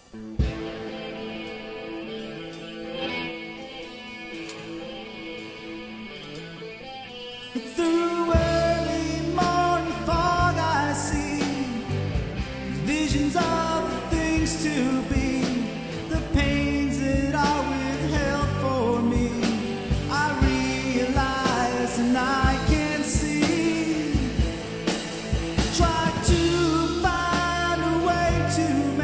Through early morning fog I see visions of the things to be, the pains that are withheld for me. I realize and I can see. Try to find a way to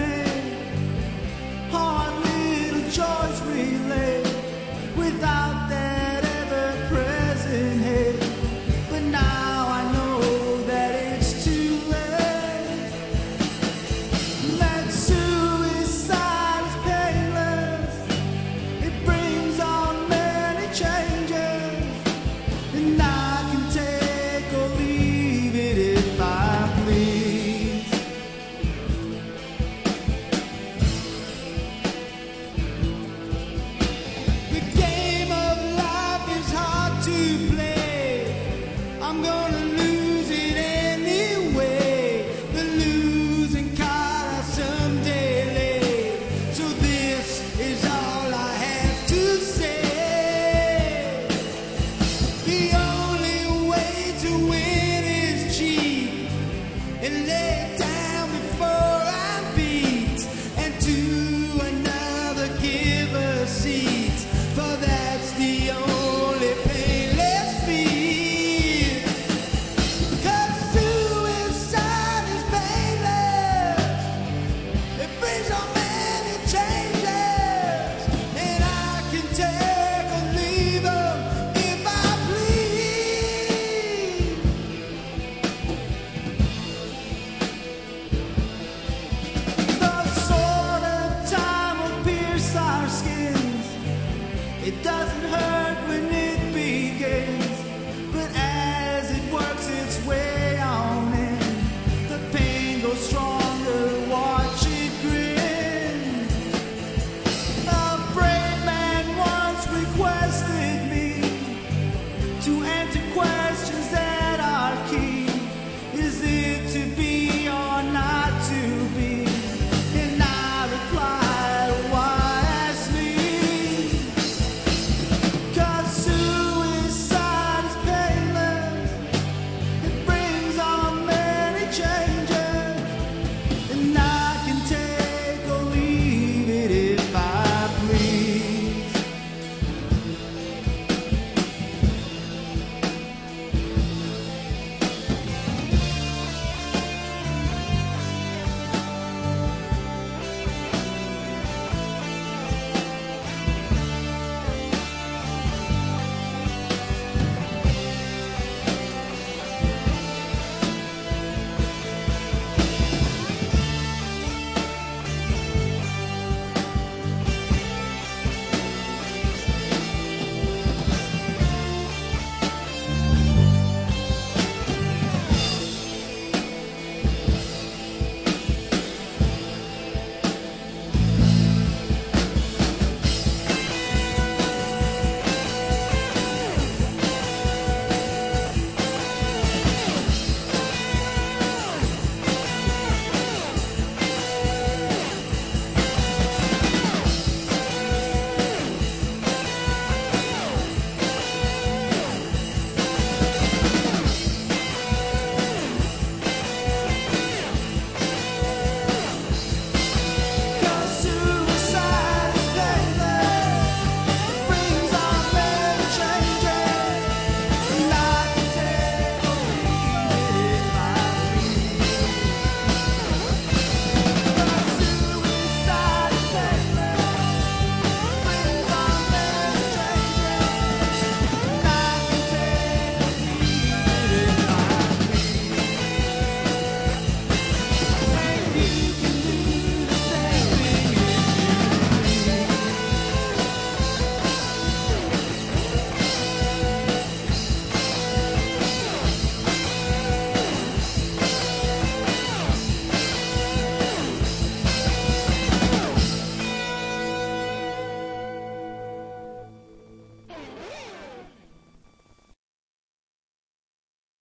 make hard little joys relay without that ever-present hate. But now I know that it's too late. That suicide is painless. It brings on many changes, and I can take or leave it if I please. The game of life is hard to play. I'm gonna lose it anyway. The losing card I someday lay. So this is all I have to say. The only way to win is cheat and lay it down before I beat, and to another give a seat, for that's the only painless feat. 'Cause suicide is painless. It brings on many changes, and I can take or leave them if I please. The sword of time will pierce our skins. It does.